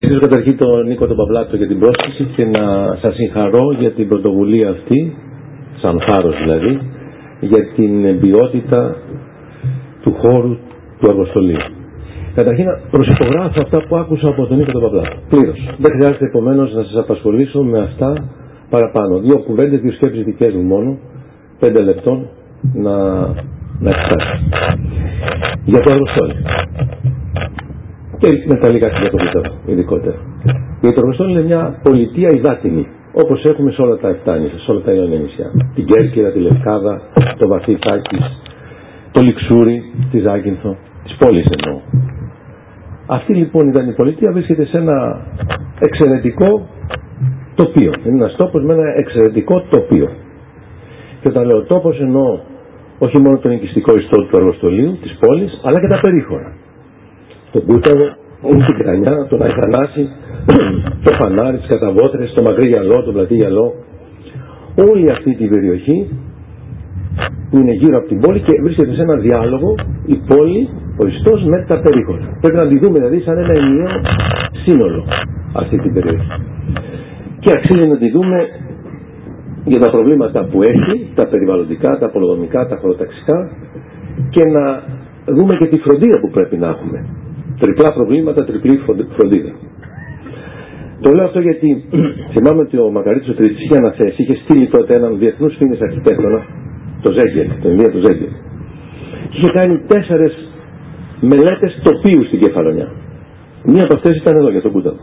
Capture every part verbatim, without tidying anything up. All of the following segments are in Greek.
Ευχαριστώ καταρχήν τον Νίκο τον Παυλάτο για την πρόσκληση και να σας συγχαρώ για την πρωτοβουλία αυτή, σαν θάρρος δηλαδή, για την ποιότητα του χώρου του εργοστολίου. Καταρχήν προσυπογράφω αυτά που άκουσα από τον Νίκο τον Παυλάτο. Πλήρως. Δεν χρειάζεται επομένως να σας απασχολήσω με αυτά παραπάνω. Δύο κουβέντες, δύο σκέψεις δικές μου μόνο, πέντε λεπτών να, να εξετάσω. Για το εργοστόλιο. Και με τα λίγα για το πιστεύω, ειδικότερα. Γιατί το εργοστόλιο είναι μια πολιτεία υδάτινη, όπως έχουμε σε όλα τα εφτά νησιά, σε όλα τα Ιόνια νησιά. Την Κέρκυρα, τη Λευκάδα, το Βαθύ Θάκης, το Λιξούρι, τη Ζάκυνθο, τις πόλεις εννοώ. Αυτή λοιπόν ήταν η πολιτεία, βρίσκεται σε ένα εξαιρετικό τοπίο. Είναι ένας τόπος με ένα εξαιρετικό τοπίο. Και όταν λέω τόπος εννοώ όχι μόνο τον οικιστικό ιστό του εργοστολίου, της πόλης, αλλά και τα περίχωρα. Τον Κούταβο, την Κρανιά, τον Αϊθανάση, το Φανάρι, τις Καταβότρες, το Μακρύ Γυαλό, το Πλατή Γυαλό. Όλη αυτή την περιοχή που είναι γύρω από την πόλη και βρίσκεται σε ένα διάλογο η πόλη, ο ιστός με τα περίχωρα. Πρέπει να τη δούμε δηλαδή σαν ένα ενιαίο σύνολο αυτή την περιοχή. Και αξίζει να τη δούμε για τα προβλήματα που έχει, τα περιβαλλοντικά, τα πολεοδομικά, τα χωροταξικά και να δούμε και τη φροντίδα που πρέπει να έχουμε. Τριπλά προβλήματα, τριπλή φροντίδα. Το λέω αυτό γιατί θυμάμαι ότι ο Μακαρίτης ο Τρίτης είχε αναθέσει, είχε στείλει τότε έναν διεθνούς φοίνης αρχιτέκτονα, το Ζέγκελ, τον Ινδία του Ζέγκελ. Και είχε κάνει τέσσερες μελέτες τοπίου στην Κεφαλονιά. Μία από αυτές ήταν εδώ για τον Κούταβο.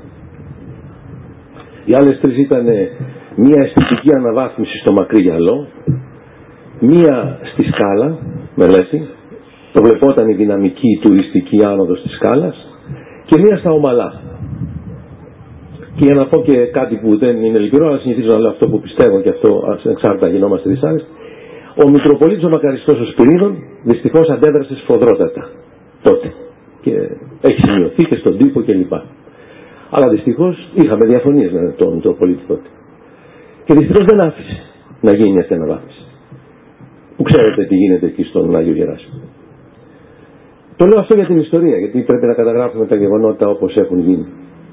Οι άλλες τρεις ήταν μία αισθητική αναβάθμιση στο Μακρύ Γυαλό, μία στη Σκάλα, μελέτη, προβλεπόταν η δυναμική τουριστική άνοδος της Σκάλας, και μία στα Ομαλά. Και για να πω και κάτι που δεν είναι λυπηρό, αλλά συνηθίζω να λέω αυτό που πιστεύω και αυτό εξάρτητα γινόμαστε δυσάρεστοι, ο Μητροπολίτης ο Μακαριστός ο Σπυρίδων δυστυχώς αντέδρασε σφοδρότατα τότε και έχει σημειωθεί και στον τύπο κλπ. Αλλά δυστυχώς είχαμε διαφωνίες με τον Μητροπολίτη τότε. Και δυστυχώς δεν άφησε να γίνει αυτή η αναβάθμιση. Που ξέρετε τι γίνεται εκεί στον Άγιο Γεράσιμο. Το λέω αυτό για την ιστορία, γιατί πρέπει να καταγράφουμε τα γεγονότα όπως έχουν γίνει.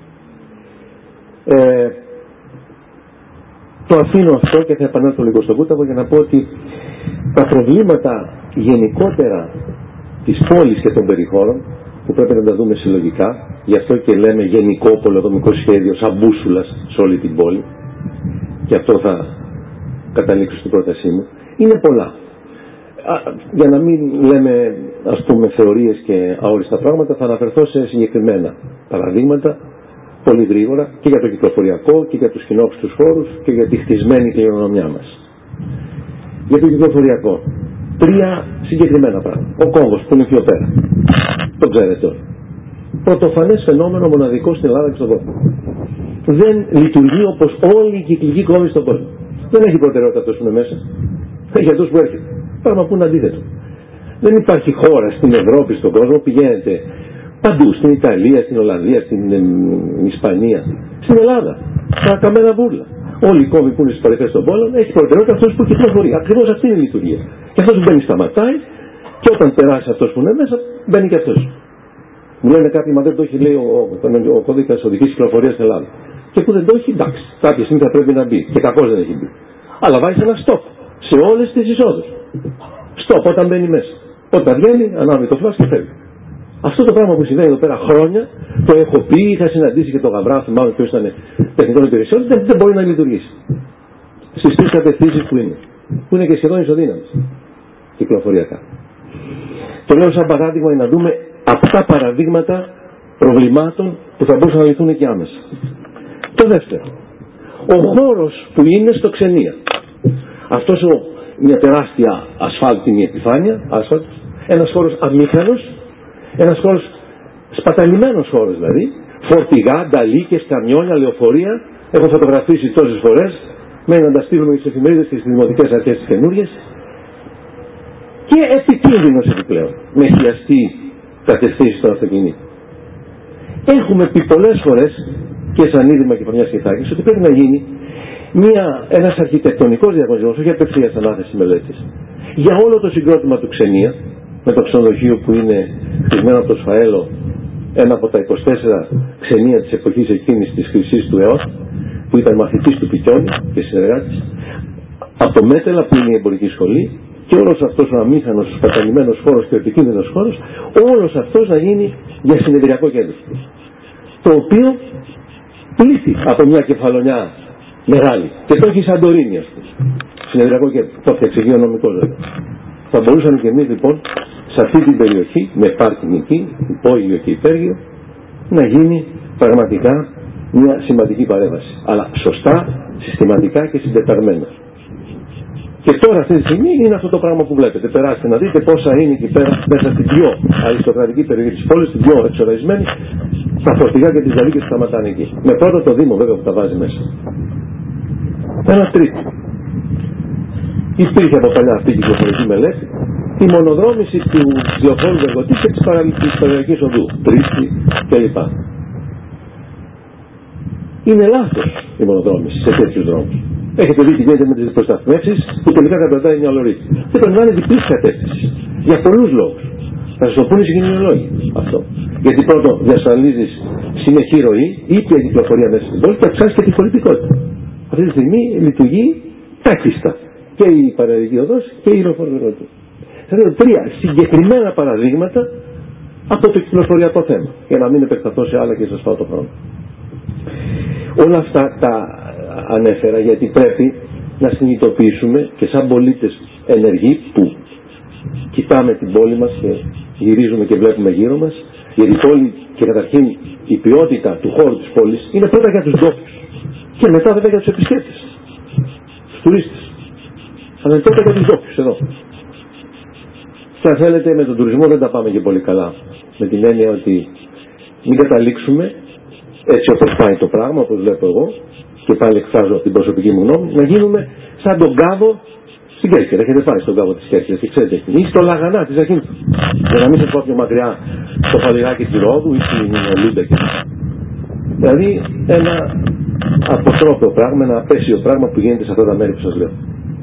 Ε, το αφήνω αυτό και θα επανέλθω λίγο στον Κούταβο για να πω ότι τα προβλήματα γενικότερα της πόλης και των περιχώρων, που πρέπει να τα δούμε συλλογικά, γι' αυτό και λέμε γενικό πολεοδομικό σχέδιο σαν μπούσουλας σε όλη την πόλη, και αυτό θα καταλήξω στην πρότασή μου, είναι πολλά. Για να μην λέμε ας πούμε θεωρίες και αόριστα πράγματα, θα αναφερθώ σε συγκεκριμένα παραδείγματα πολύ γρήγορα και για το κυκλοφοριακό και για τους κοινόχρηστους χώρους και για τη χτισμένη κληρονομιά μας. Για το κυκλοφοριακό, τρία συγκεκριμένα πράγματα. Ο κόμβος που είναι πιο πέρα, το ξέρετε όλοι. Πρωτοφανές φαινόμενο, μοναδικό στην Ελλάδα και στον κόσμο. Δεν λειτουργεί όπως όλοι οι κυκλικοί κόμβοι στον κόσμο. Δεν έχει προτεραιότητα αυτός που είναι μέσα, έχει αυτός που έρχεται. Πράγμα που είναι αντίθετο. Δεν υπάρχει χώρα στην Ευρώπη, στον κόσμο, πηγαίνετε παντού, στην Ιταλία, στην Ολλανδία, στην ε, Ισπανία, στην Ελλάδα, στα καμένα βούρλα. Όλοι οι κόμβοι που είναι στις παρυφές των πόλων έχει προτεραιότητα αυτός που κυκλοφορεί. Ακριβώς αυτή είναι η λειτουργία. Και αυτός που μπαίνει σταματάει και όταν περάσει αυτός που είναι μέσα, μπαίνει και αυτός. Μου λένε κάποιοι, μα δεν το έχει λέει ο, ο, ο κώδικας οδικής κυκλοφορίας στην Ελλάδα. Και που δεν το έχει, εντάξει, κάποια στιγμή θα πρέπει να μπει. Και κακώς δεν έχει μπει. Αλλά βάζει ένα stop σε όλες τις εισόδους. Stop όταν μπαίνει μέσα. Όταν βγαίνει, ανάβει το φλάσ και φεύγει. Αυτό το πράγμα που συμβαίνει εδώ πέρα χρόνια, το έχω πει, είχα συναντήσει και το Γαβράφη, μάλλον ποιος ήταν τεχνικών υπηρεσιών, δεν, δεν μπορεί να λειτουργήσει. Στις τρεις κατευθύνσεις που είναι. Που είναι και σχεδόν ισοδύναμες κυκλοφοριακά. Το λέω σαν παράδειγμα για να δούμε αυτά παραδείγματα προβλημάτων που θα μπορούσαν να λυθούν και άμεσα. Το δεύτερο. Ο χώρος που είναι στο Ξενία. Αυτός ο, μια τεράστια ασφάλτινη επιφάνεια, άσφαλτος, ένας χώρος αμήχανος, ένας χώρος σπαταλημένος χώρος δηλαδή, φορτηγά, νταλίκες, καμιόνια, λεωφορεία, έχω φωτογραφίσει τόσες φορές, μένει να τα στείλουμε στις εφημερίδες και στις δημοτικές αρχές τις καινούριες, και επικίνδυνος επιπλέον, με χιαστή κατευθύνση των αυτοκινήτων. Έχουμε πει πολλές φορές και σαν Ίδρυμα Κεφαλονιάς και Θάκης ότι πρέπει να γίνει μια, ένας αρχιτεκτονικός διαγωνισμός, όχι απευθείας ανάθεση μελέτης, για όλο το συγκρότημα του Ξενία, με το ξενοδοχείο που είναι χτισμένο από το σφαέλο ένα από τα είκοσι τέσσερα ξενία της εποχής εκείνης της χρυσής του αιώνα, που ήταν μαθητής του Πικιόνη και συνεργάτης, από το Μέτελα που είναι η εμπορική σχολή, και όλος αυτός ο αμήχανος, ο σπαταλημένος χώρος και ο επικίνδυνος χώρος, όλος αυτός να γίνει για συνεδριακό κέντρο. Το οποίο πλήθη από μια κεφαλονιά μεγάλη και το έχει Σαντορίνη, ας πούμε. Συνεδριακό κέντρο. Το έφτιαξε υγειονομικό βέβαια. Θα μπορούσαμε και εμείς λοιπόν σε αυτή την περιοχή, με πάρκινγκ εκεί, υπόγειο και υπέργειο, να γίνει πραγματικά μια σημαντική παρέμβαση. Αλλά σωστά, συστηματικά και συντεταγμένα. Και τώρα αυτή τη στιγμή είναι αυτό το πράγμα που βλέπετε. Περάστε να δείτε πόσα είναι εκεί πέρα μέσα στην πιο αριστοκρατική περιοχή της πόλης, την πιο εξοραισμένη, τα φορτηγά και τις ζαλίκες που σταματάνε εκεί. Με πρώτο το Δήμο βέβαια που τα βάζει μέσα. Ένα τρίτο. Υπήρχε από παλιά αυτή η κυκλοφορική μελέτη, η μονοδρόμηση του Διοφόρου Βεργοτή και της Παραλιακής Οδού, Τρίστη κλπ. Είναι λάθος η μονοδρόμηση σε τέτοιους δρόμους. Έχετε δει τι γίνεται με τις προσταθμεύσεις που τελικά καταρτάει μια λωρίτη. Δεν πρέπει να είναι διπλής κατεύθυνση. Για πολλούς λόγους. Θα σας το πούνε οι συγκινητολόγοι αυτό. Γιατί πρώτον διασφαλίζεις συνεχή ροή, ήπια κυκλοφορία μέσα στην πόλη και αυξάνεις και τη χωρητικότητα. Αυτή τη στιγμή λειτουργεί τάχιστα και η Παραλιακή Οδός και η Λεωφόρο. Θα δείτε τρία συγκεκριμένα παραδείγματα από το κυκλοφοριακό θέμα. Για να μην επεκταθώ σε άλλα και σας πάω το χρόνο. Όλα αυτά τα ανέφερα γιατί πρέπει να συνειδητοποιήσουμε και σαν πολίτες ενεργοί που κοιτάμε την πόλη μας και γυρίζουμε και βλέπουμε γύρω μας, γιατί η πόλη και καταρχήν η ποιότητα του χώρου της πόλης είναι πρώτα για τους ντόπιους και μετά βέβαια για τους επισκέπτες, τους τουρίστες, αλλά είναι πρώτα για τους ντόπιους εδώ. Και αν θέλετε με τον τουρισμό δεν τα πάμε και πολύ καλά, με την έννοια ότι μην καταλήξουμε έτσι όπως πάει το πράγμα, όπως βλέπω εγώ, και πάλι εκφράζω την προσωπική μου γνώμη, να γίνουμε σαν τον κάβο στην Κέρκυρα. Έχετε πάει στον κάβο της Κέρκυρας και ξέρετε, ή στο Λαγανά της Ακίνθου. Για να μην σας πω πιο μακριά στο Φαλιράκι της Ρόδου ή στην Λούντα. Δηλαδή ένα αποτρόπαιο πράγμα, ένα απέσιο πράγμα που γίνεται σε αυτά τα μέρη που σας λέω.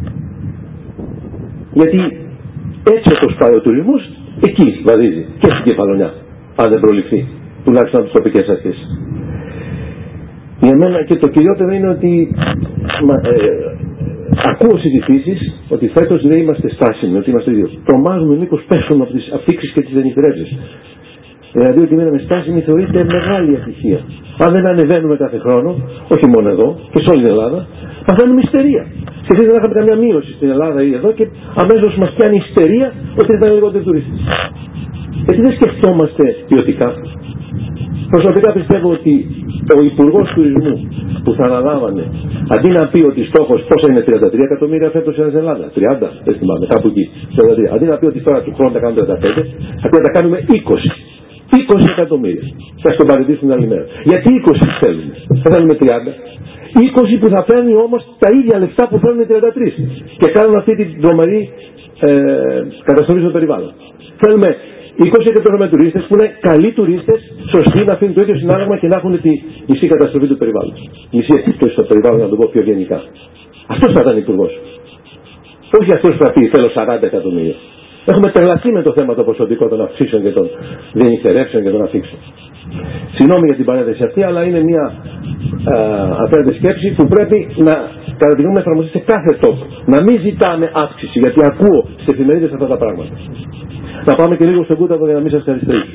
Γιατί έτσι όπως πάει ο τουρισμός, εκεί βαδίζει και στην Κεφαλονιά, αν δεν προληφθεί, τουλάχιστον από τις τοπικές αρχές. Για μένα και το κυριότερο είναι ότι μα, ε, ακούω συζητήσεις ότι φέτος δεν είμαστε στάσιμοι, ότι είμαστε δύο. Τρομάζουμε μήπως πέσουν από τις αφήξεις και τις ενυφρεύσεις. Δηλαδή ότι μείναμε στάσιμοι θεωρείται μεγάλη ατυχία. Αν δεν ανεβαίνουμε κάθε χρόνο, όχι μόνο εδώ και σε όλη την Ελλάδα, παθαίνουμε ιστερία. Σκεφτείτε να είχαμε καμιά μείωση στην Ελλάδα ή εδώ και αμέσως μας πιάνει ιστερία ότι δεν ήταν λιγότεροι τουρίστες. Γιατί δεν σκεφτόμαστε ποιοτικά. Προσωπικά πιστεύω ότι ο Υπουργός Τουρισμού που θα αναλάμβανε, αντί να πει ότι στόχος πόσα είναι τριάντα τρία εκατομμύρια φέτος στην Ελλάδα, τριάντα, δεν θυμάμαι, κάπου εκεί, τριάντα τρία. Αντί να πει ότι τώρα του χρόνου θα κάνουμε τριάντα πέντε, θα πει να τα κάνουμε είκοσι. είκοσι εκατομμύρια. Θα στον παραιτήσουν την άλλη μέρα. Γιατί είκοσι θέλουμε, θα θέλουμε τριάντα. είκοσι που θα παίρνει όμως τα ίδια λεφτά που παίρνουν οι τριάντα τρία και κάνουν αυτή την τρομερή ε, καταστροφή στο περιβάλλον. Θέλουμε είκοσι εκατομμύρια τουρίστες που είναι καλοί τουρίστες, σωστοί, να αφήνουν το ίδιο συνάλλαγμα και να έχουν τη μισή καταστροφή του περιβάλλοντος. Μισή επίπτωση στο περιβάλλον, να το πω πιο γενικά. Αυτός θα ήταν υπουργός. Όχι αυτός που θα πει θέλω σαράντα εκατομμύρια. Έχουμε τρελαθεί με το θέμα το προσωπικό των αυξήσεων και των διενυκτερεύσεων και των αφήξεων. Συγγνώμη για την παρένθεση αυτή, αλλά είναι μια απέναντι σκέψη που πρέπει να κατά τη γνώμη να εφαρμοστεί σε κάθε τόπο. Να μην ζητάμε αύξηση, γιατί ακούω στις εφημερίδες αυτά τα πράγματα. Να πάμε και λίγο στον Κούταβο για να μην σας καθυστερήσω.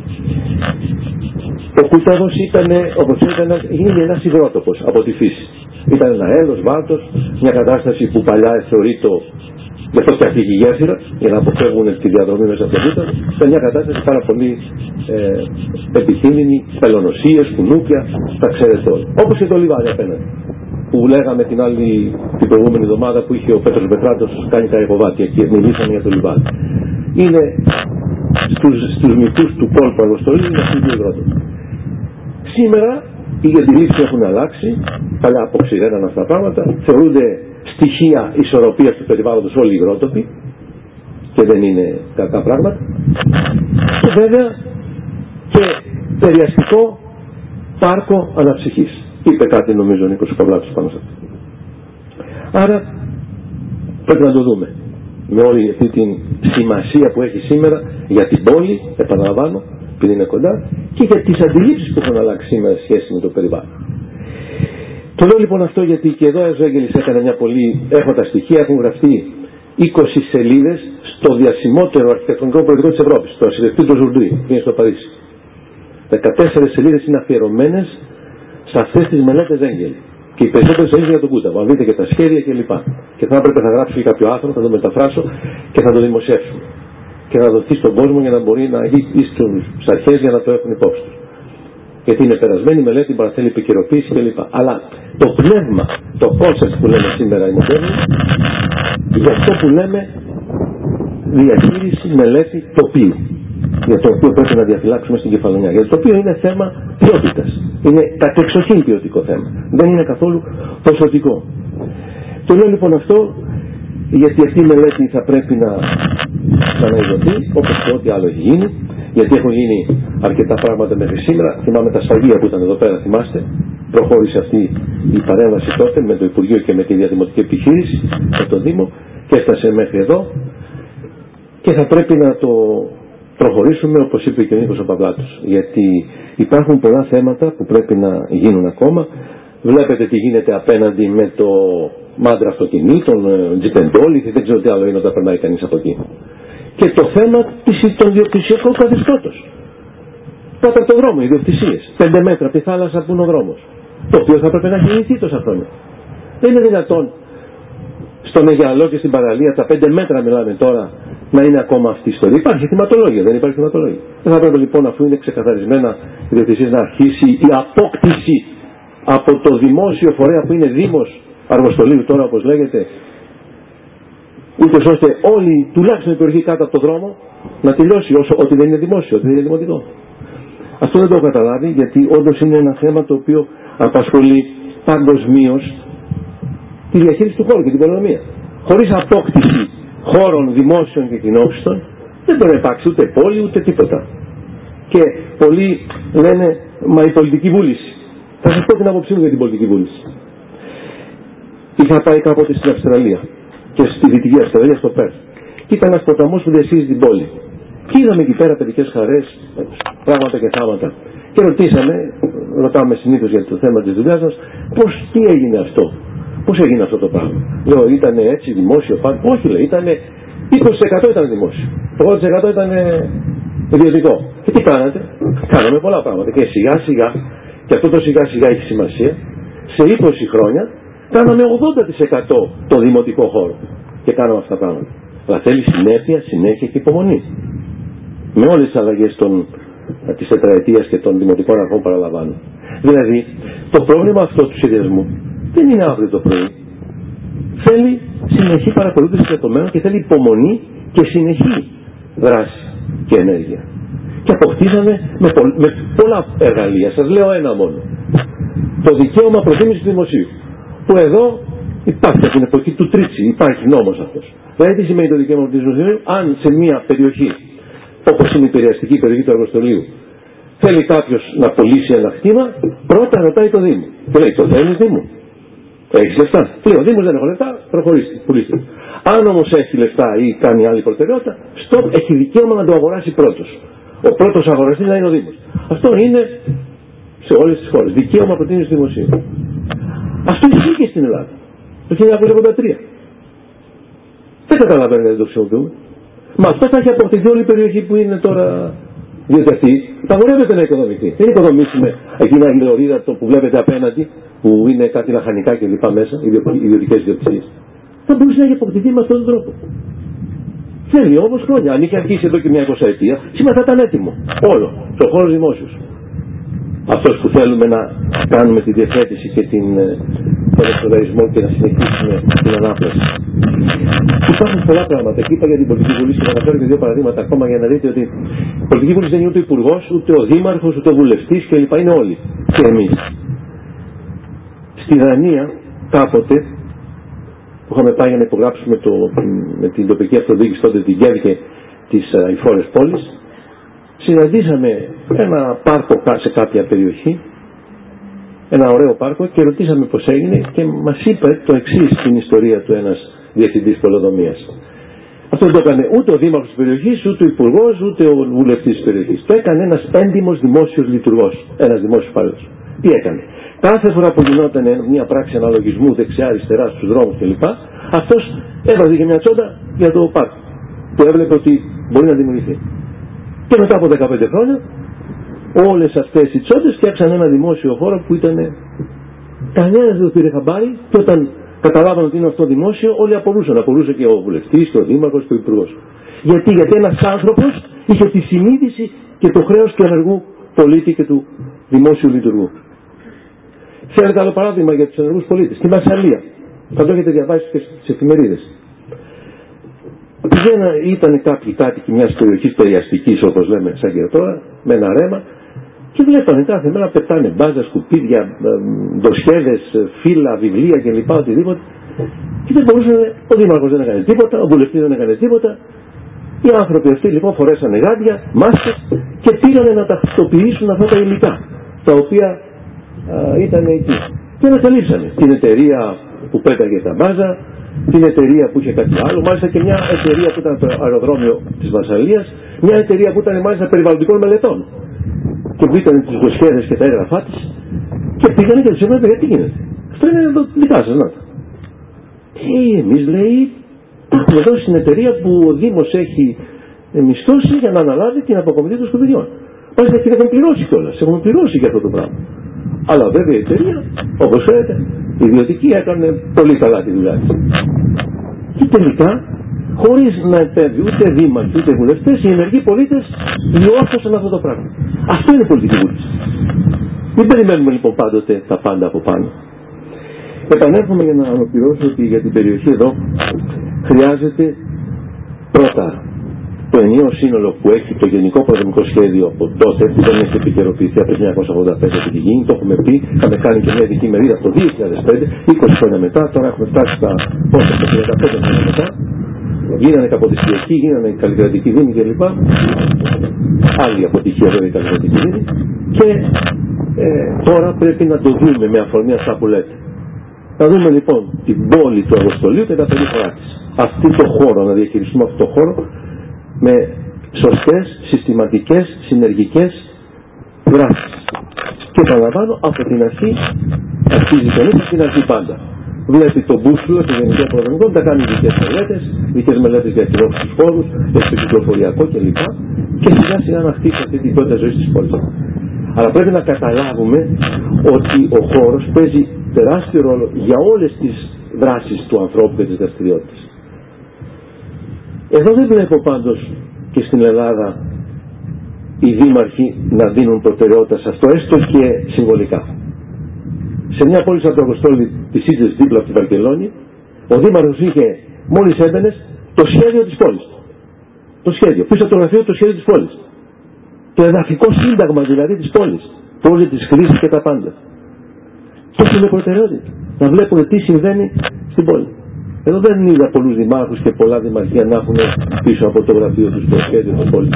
Ο Κούταβος ήταν, όπως ξέρετε, γίνει ένας υγρότοπος από τη φύση. Ήταν ένα έδος, βάρτος, μια κατάσταση που παλιά θεωρείται, γι' αυτό φτιάχτηκε η γέφυρα, για να αποφεύγουν τη διαδρομή μέσα από το Κούταβο. Ήταν μια κατάσταση πάρα πολύ ε, επικίνδυνη, πελωνοσίες, κουνούπια, τα ξέρετε όλοι. Όπως και το λιβάδι απέναντι. Που λέγαμε την άλλη, την προηγούμενη εβδομάδα που είχε ο Πέτρος Μπετράτος κάνει τα εκοβάτια και μιλήσαμε για το λιβάδι. Είναι στους, στους μυθούς του κόλπου Αργοστολή, είναι αυτοί οι δύο υγρότοποι. Σήμερα οι αντιλήψεις έχουν αλλάξει, παλιά αποξηρέναν αυτά τα πράγματα, θεωρούνται στοιχεία ισορροπίας του περιβάλλοντος όλοι οι υγρότοποι και δεν είναι κακά πράγματα. Και βέβαια και περιαστικό πάρκο αναψυχής. Είπε κάτι νομίζω ο Νίκος Παυλάτος πάνω σε αυτό. Άρα πρέπει να το δούμε με όλη αυτή την σημασία που έχει σήμερα για την πόλη, επαναλαμβάνω, επειδή είναι κοντά, και για τις αντιλήψεις που έχουν αλλάξει σήμερα σχέση με το περιβάλλον. Το λέω λοιπόν αυτό γιατί και εδώ ο Ζέγγελης έκανε μια πολύ, έχω τα στοιχεία, έχουν γραφτεί είκοσι σελίδες στο διασημότερο αρχιτεκτονικό περιοδικό της Ευρώπης, το Architecture d'Aujourd'hui, που είναι στο Παρίσι. δεκατέσσερις σελίδες είναι αφιερωμένες σε αυτές τις μελέτες Ζέγγελ. Και οι περισσότερες σελίδες για τον Κούταβο. Αν δείτε και τα σχέδια κλπ. Και θα έπρεπε να γράψω και κάποιο άνθρωπο, θα το μεταφράσω και θα το δημοσιεύσουμε. Και να δοθεί στον κόσμο για να μπορεί να γίνει στις αρχές για να το έχουν υπόψη τους. Γιατί είναι περασμένη μελέτη, παραθέλει επικαιροποίηση κλπ. Αλλά το πνεύμα, το concept που λέμε σήμερα οι μοντέρνοι, για αυτό που λέμε διαχείριση μελέτη τοπίου. Για το οποίο πρέπει να διαφυλάξουμε στην Κεφαλονιά. Για το οποίο είναι θέμα ποιότητας. Είναι κατεξοχήν ποιοτικό θέμα. Δεν είναι καθόλου ποσοτικό. Το λέω λοιπόν αυτό γιατί αυτή η μελέτη θα πρέπει να ξαναειδωθεί, όπως και ό,τι άλλο έχει γίνει. Γιατί έχουν γίνει αρκετά πράγματα μέχρι σήμερα. Θυμάμαι τα σφαγεία που ήταν εδώ πέρα, θυμάστε. Προχώρησε αυτή η παρέμβαση τότε με το Υπουργείο και με τη διαδημοτική επιχείρηση, με το Δήμο, και έφτασε μέχρι εδώ. Και θα πρέπει να το προχωρήσουμε, όπως είπε και ο Νίκος ο Παυλάτος. Γιατί υπάρχουν πολλά θέματα που πρέπει να γίνουν ακόμα. Βλέπετε τι γίνεται απέναντι με το μάντρα αυτοκινήτων, τζιπεντόλιθι, δεν ξέρω τι άλλο είναι όταν περνάει κανείς από εκεί. Και το θέμα των διοκτησιακών καθεστώτος. Κάτω από τον δρόμο, οι ιδιοκτησίες. Πέντε μέτρα από τη θάλασσα που είναι ο δρόμος. Το οποίο θα πρέπει να έχει λυθεί τόσα χρόνια. Δεν είναι δυνατόν στον Αιγιαλό και στην παραλία, τα πέντε μέτρα μιλάμε τώρα, να είναι ακόμα αυτή η ιστορία. Υπάρχει θυματολόγια, δεν υπάρχει θυματολόγια. Δεν θα πρέπει λοιπόν, αφού είναι ξεκαθαρισμένα οι ιδιοκτησίες, να αρχίσει η απόκτηση από το δημόσιο φορέα που είναι Δήμος Αργοστολίου τώρα, όπως λέγεται, ούτως ώστε όλοι, τουλάχιστον η περιοχή κάτω από το δρόμο, να τελειώσει όσο ότι δεν είναι δημόσιο, ότι δεν είναι δημοτικό. Αυτό δεν το έχω καταλάβει, γιατί όντως είναι ένα θέμα το οποίο απασχολεί παγκοσμίως τη διαχείριση του χώρου και την οικονομία. Χωρίς απόκτηση χώρων δημόσιων και κοινόχρηστων δεν μπορεί να υπάρξει ούτε πόλη ούτε τίποτα. Και πολλοί λένε, μα η πολιτική βούληση. Θα σας πω την άποψή μου για την πολιτική βούληση. Είχα πάει κάποτε στην Αυστραλία και στη Δυτική Αυστραλία, στο Πέρθ. Και ήταν ένας ποταμός που διασχίζει την πόλη. Και είδαμε εκεί πέρα παιδικές χαρές, πράγματα και θάματα. Και ρωτήσαμε, ρωτάμε συνήθως για το θέμα της δουλειάς μας, πώς, τι έγινε αυτό. Πώς έγινε αυτό το πράγμα. Λέω, ήταν έτσι δημόσιο πάρκο. Όχι, λέει, ήταν είκοσι τοις εκατό ήταν δημόσιο. Το ογδόντα τοις εκατό ήταν ιδιωτικό. Και τι κάνατε. Κάναμε πολλά πράγματα. Και σιγά σιγά, και αυτό το σιγά σιγά έχει σημασία, σε είκοσι χρόνια κάναμε ογδόντα τοις εκατό το δημοτικό χώρο. Και κάναμε αυτά τα πράγματα. Αλλά θέλει συνέπεια, συνέχεια και υπομονή. Με όλες τις αλλαγές των, της τετραετίας και των δημοτικών αρχών παραλαμβάνω. Δηλαδή, το πρόβλημα αυτό του σχεδιασμού δεν είναι αύριο το πρωί. Θέλει συνεχή παρακολούθηση για το μέλλον και θέλει υπομονή και συνεχή δράση και ενέργεια. Και αποκτήσαμε με, πο, με πολλά εργαλεία. Σας λέω ένα μόνο. Το δικαίωμα προτίμησης του δημοσίου. Που εδώ υπάρχει από την εποχή του Τρίτσι, υπάρχει νόμος αυτός. Δηλαδή τι σημαίνει το δικαίωμα προτίμησης του δημοσίου. Αν σε μια περιοχή, όπως είναι η περιαστική περιοχή του Αργοστολίου, θέλει κάποιος να πωλήσει ένα κτήμα, πρώτα ρωτάει το Δήμο. Και λέει, το θέλεις Δήμο. Έχεις λεφτά. Λέει, ο Δήμος δεν έχω λεφτά, προχωρήστε, πουλήστε. Αν όμως έχει λεφτά ή κάνει άλλη προτεραιότητα, stop, έχει δικαίωμα να το αγοράσει πρώτος. Ο πρώτος αγοραστής να είναι ο Δήμος. Αυτό είναι σε όλες τις χώρες. Δικαίωμα προτίμησης του δημοσίου. Αυτό ισχύει και στην Ελλάδα. Το χίλια εννιακόσια ογδόντα τρία. Δεν καταλαβαίνω γιατί δεν το χρησιμοποιούμε. Μα αυτό θα έχει αποκτηθεί όλη η περιοχή που είναι τώρα. Διότι αυτή απαγορεύεται να οικοδομηθεί. Δεν οικοδομήσουμε εκείνα η λωρίδα που βλέπετε απέναντι, που είναι κάτι λαχανικά και λοιπά μέσα, ιδιωτικές ιδιοκτησίες. Θα μπορούσε να έχει αποκτηθεί με αυτόν τον τρόπο. Θέλει όμως χρόνια. Αν είχε αρχίσει εδώ και μια εικοσαετία, σήμερα θα ήταν έτοιμο. Όλο. Στο χώρο δημόσιο. Αυτός που θέλουμε να κάνουμε τη διευθέτηση και την, τον εξοδαρισμό και να συνεχίσουμε την ανάπλαση. Υπάρχουν πολλά πράγματα. Και είπα για την πολιτική βουλή και να αναφέρω και δύο παραδείγματα ακόμα για να δείτε ότι η πολιτική βουλή δεν είναι ούτε ο υπουργός, ούτε ο δήμαρχος, ούτε ο βουλευτής κλπ. Είναι όλοι. Και εμείς. Στη Δανία κάποτε που είχαμε πάει για να υπογράψουμε το, με την τοπική αυτοδιοίκηση τότε την Γκέβη και τις αηφόρες πόλεις, συναντήσαμε ένα πάρκο σε κάποια περιοχή, ένα ωραίο πάρκο, και ρωτήσαμε πως έγινε και μας είπε το εξής στην ιστορία του ένας διευθυντής πολεοδομίας. Αυτό δεν το έκανε ούτε ο δήμαρχος της περιοχής, ούτε ο υπουργός, ούτε ο βουλευτής της περιοχής. Το έκανε ένας έντιμος δημόσιος λειτουργός, ένας δημόσιος υπάλληλος. Τι έκανε? Κάθε φορά που γινόταν μια πράξη αναλογισμού δεξιά-αριστερά στους δρόμους κλπ., αυτός έβαζε και μια τσόντα για το πάρκο, που έβλεπε ότι μπορεί να δημιουργηθεί. Και μετά από δεκαπέντε χρόνια, όλες αυτές οι τσόντες φτιάξαν ένα δημόσιο χώρο που ήταν. Κανένας δεν το πήρε χαμπάρι, και όταν καταλάβαν ότι είναι αυτό δημόσιο, όλοι απορούσαν. Απορούσε και ο βουλευτής, και ο δήμαρχος, και ο υπουργός. Γιατί, γιατί ένας άνθρωπος είχε τη συνείδηση και το χρέος του ενεργού πολίτη και του δημόσιου λειτουργού. Ξέρετε άλλο παράδειγμα για τους ενεργούς πολίτες? Στη Μασσαλία. Θα το έχετε διαβάσει και στις εφημερίδες. Πήγαινα, ήταν κάποιοι κάτοικοι μιας περιοχής περιαστικής, όπως λέμε σαν και τώρα, με ένα ρέμα, και βλέπανε κάθε μέρα πετάνε μπάζα, σκουπίδια, ντοσιέδες, φύλλα, βιβλία κλπ. Οτιδήποτε. Και δεν μπορούσαν, ο δήμαρχος δεν έκανε τίποτα, ο βουλευτής δεν έκανε τίποτα. Οι άνθρωποι αυτοί λοιπόν φορέσανε γάντια, μάσκες και πήγανε να ταυτοποιήσουν αυτά τα υλικά, τα οποία α, ήταν εκεί. Και να τελείψανε την εταιρεία που πέταγε τα μπάζα, την εταιρεία που είχε κάτι άλλο, μάλιστα και μια εταιρεία που ήταν το αεροδρόμιο της Μασσαλίας, μια εταιρεία που ήταν μάλιστα περιβαλλοντικών μελετών, και που ήταν τις δοσιέδες και τα έγγραφά της, και πήγανε και τους είπαν: γιατί γίνεται? Αυτό είναι το δικά σας, να. Ε, εμείς, λέει, τα έχουμε δώσει στην εταιρεία που ο Δήμος έχει μισθώσει για να αναλάβει την αποκομιδή των σκουπιδιών. Μάλιστα και έχουν πληρώσει κιόλας, έχουν πληρώσει για αυτό το πράγμα. Αλλά βέβαια η εταιρεία, όπως ξέρετε, η ιδιωτική, έκανε πολύ καλά τη δουλειά της. Και τελικά, χωρίς να επέμβει ούτε δήμαρχοι ούτε βουλευτές, οι ενεργοί πολίτες διόρθωσαν αυτό το πράγμα. Αυτό είναι πολιτική βούληση. Μην περιμένουμε λοιπόν πάντοτε τα πάντα από πάνω. Επανέρχομαι για να ολοκληρώσω ότι για την περιοχή εδώ χρειάζεται πρώτα το ενιαίο σύνολο που έχει το Γενικό Προδομικό Σχέδιο από τότε, που δεν έχει επικαιροποιηθεί από το χίλια εννιακόσια ογδόντα πέντε που έχει γίνει, το έχουμε πει, είχαμε κάνει και μια ειδική μερίδα από το δύο χιλιάδες πέντε, είκοσι χρόνια μετά, τώρα έχουμε φτάσει στα πόσα, τριάντα πέντε χρόνια μετά. Γίνανε καποδιστριακοί, γίνανε καλλικρατικοί δήμοι κλπ. Άλλη αποτυχία βέβαια η καλλικρατική δήμη. Και ε, τώρα πρέπει να το δούμε με αφορμή αυτά που λέτε. Να δούμε λοιπόν την πόλη του Αυγοστολίου και τα περίπτωρα της. Αυτή το χώρο, να διαχειριστούμε αυτό το χώρο με σωστές, συστηματικές, συνεργικές δράσεις. Και επαναλαμβάνω, από την αρχή αρχίζει κανείς από την αρχή πάντα. Βλέπει τον μπούσουλο, το Γενικό Προδομικό, τα κάνει δικές μελέτες, δικές μελέτες για κοινόχρηστους χώρους, για το κυκλοφοριακό κλπ. Και σιγά σιγά να χτίσει αυτή την ποιότητα ζωής της πόλης. Αλλά πρέπει να καταλάβουμε ότι ο χώρος παίζει τεράστιο ρόλο για όλες τις δράσεις του ανθρώπου και τις δραστηριότητες. Εδώ δεν βλέπω πάντως και στην Ελλάδα οι δήμαρχοι να δίνουν προτεραιότητα σε αυτό, έστω και συμβολικά. Σε μια πόλη σαν το Αυγοστόλι της Ίτζες, δίπλα από τη Βαρκελόνη, ο δήμαρχος είχε, μόλις έμπαινες, το σχέδιο της πόλης. Το σχέδιο, πίσω από το γραφείο, το σχέδιο της πόλης. Το εδαφικό σύνταγμα δηλαδή της πόλης. Πόλη της χρήσης και τα πάντα. Και αυτό είναι προτεραιότητα. Να βλέπουμε τι συμβαίνει στην πόλη. Εδώ δεν είδα πολλούς δημάρχους και πολλά δημαρχία να έχουν πίσω από το γραφείο τους το σχέδιο της πόλης.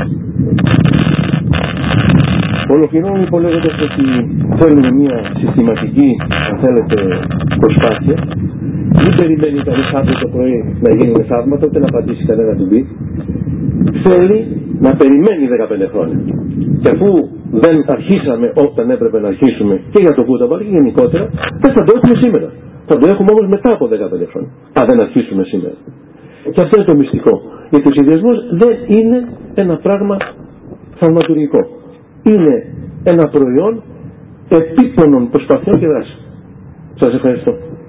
Ολοκληρώνω λοιπόν λέγοντας ότι θέλουμε μια συστηματική, αν θέλετε, προσπάθεια. Μην περιμένει κανείς αύριο το πρωί να γίνουν θαύματα, ούτε να πατήσει κανένα του μπει. Θέλει να περιμένει δεκαπέντε χρόνια. Και αφού δεν αρχίσαμε όταν έπρεπε να αρχίσουμε και για το Βούταμπαρ και γενικότερα, δεν θα το έχουμε σήμερα. Θα το έχουμε όμως μετά από δεκαπέντε χρόνια. Αν δεν αρχίσουμε σήμερα. Και αυτό είναι το μυστικό. Γιατί ο σχεδιασμός δεν είναι ένα πράγμα θαυματουργικό. Είναι ένα προϊόν επίπονων προσπαθειών και δράσεων. Σας ευχαριστώ.